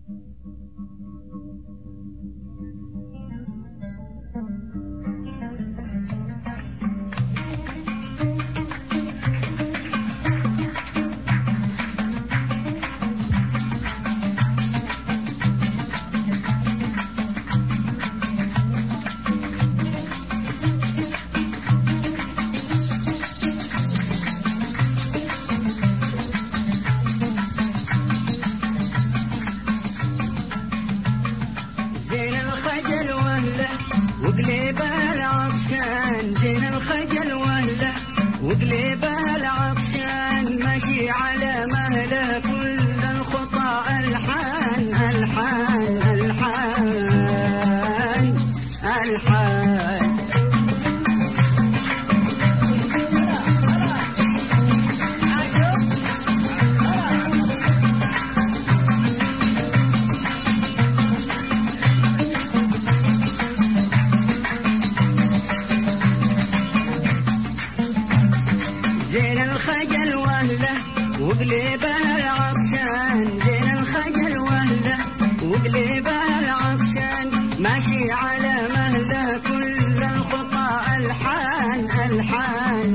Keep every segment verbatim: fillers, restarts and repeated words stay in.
زين الخجل وهله وقليبه العطشان، زين الخجل وهله وقليبه العطشان، ماشي على مهله كل الخطى الحان الحان الحان الحان. زين الخجل وهله وقليبه العطشان، زين الخجل وهله وقليبه العطشان، ماشي على مهله كل الخطى الحان الحان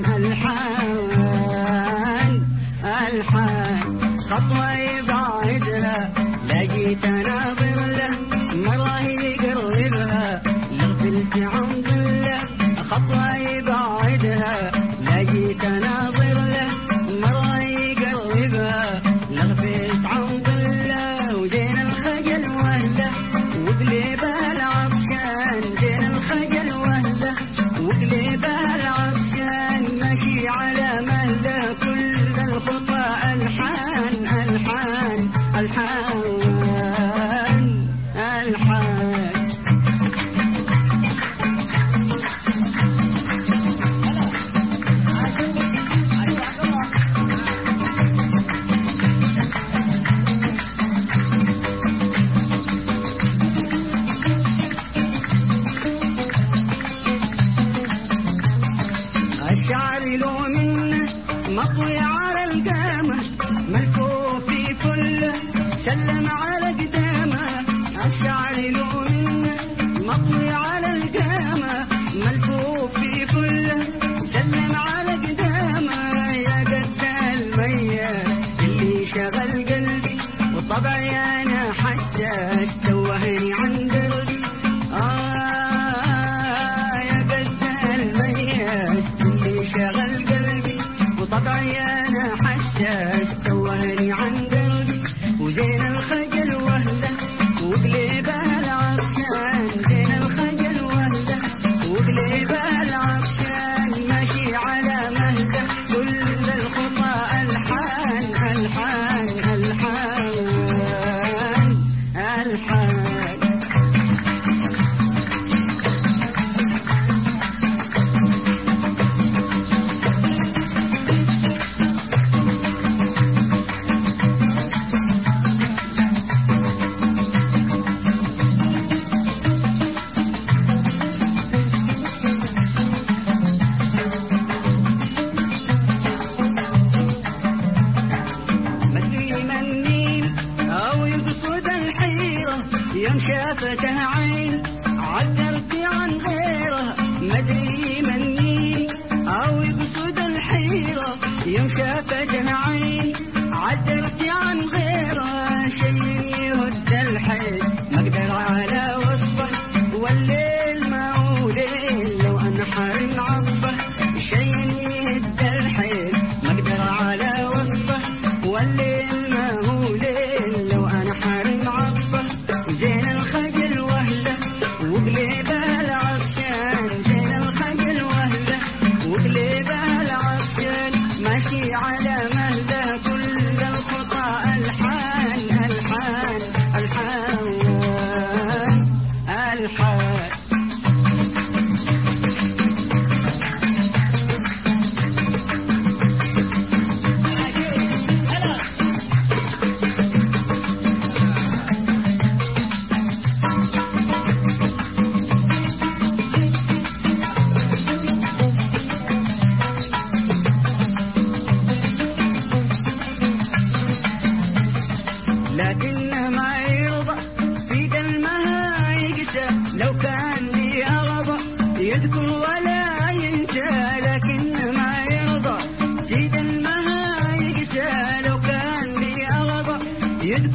الحان الحان. خطوة يبعدها لا جيت اناظر له، مرة يقربها لغفلت عن ظله. خطوة يبعدها لا جيت اناظر له، مرة يقربها لغفلت عن ظله. وزين الخجل وهله وقليبه العطشان، زين الخجل وهله وقليبه العطشان، ماشي على مهله كل الخطى الحان الحان الحان الحان. الشعر له منه مطوي على القامة، ملفوف في كله سلم على قدامه. الشعر له منه مطوي على القامة، ملفوف في كله سلم على قدامه. يا قد المياس اللي شغل قلبي، وطبعي انا حساس توهني عن دربي. آه يا قد المياس اللي شغل قلبي، وطبعي انا حساس توهني عن دربي. وزين الخجل وهله وقليبه العطشان، زين الخجل وهله وقليبه العطشان، ماشي على مهله كل الخطى الحان الحان الحان الحان. يوم شافته عين عذرت عن غيره، مدري مني او يقصد الحيرة. يوم شافته عين عذرت عن غيره، شي يهد الحيل ما اقدر على وصفه، والليل ما هو ليل لو انحرم عطفه. شي يهد الحيل ما اقدر على وصفه، والليل ما هو ليل لو انحرم عطفه. زين الخجل وهله وقليبه العطشان، زين الخجل وهله وقليبه العطشان، ماشي على مهله كل الخطى الحان الحان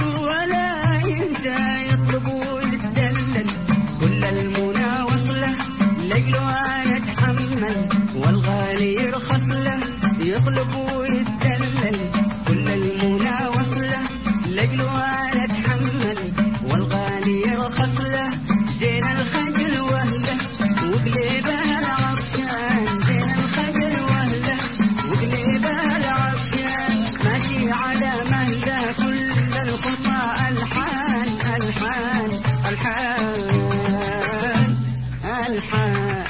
يشكر ولا ينسى يطلب ويتدلل كل المنى وصله لجله انا اتحمل والغالي يرخص له يطلب ويتدلل كل المنى وصله لجله انا اتحمل والغالي يرخص له زين الخجل وهله وقلبها العطشان زين الخجل وهله وقلبها العطشان ماشي على مهله كل الخطى الحان الحان الحان الحان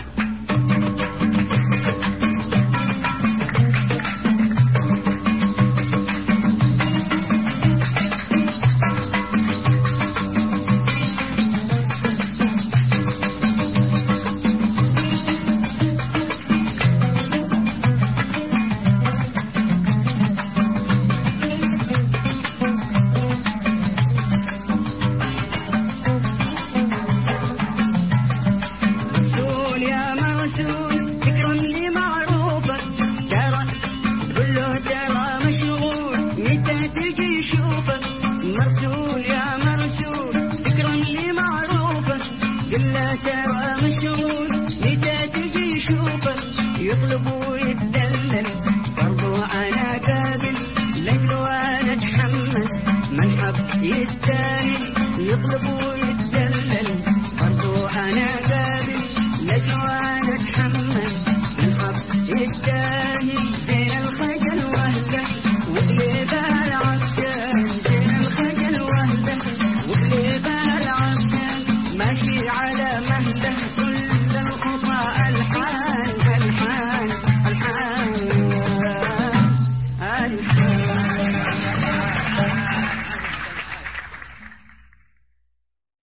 تكرمني معروفك ترى قل له ترى مشغول متى تجي شوفك مرسول يا مرسول تكرمني معروفك قل له ترى مشغول متى تجي شوفك يطلب ويتدلل برضو انا قابل لاجله انا اتحمل من حب يستاهل يطلب ويتدلل برضو انا قابل لاجله انا اتحمل يستاهل زين الخجل وهله وقلبها العطشان زين الخجل وهله وقلبها العطشان ماشي على مهله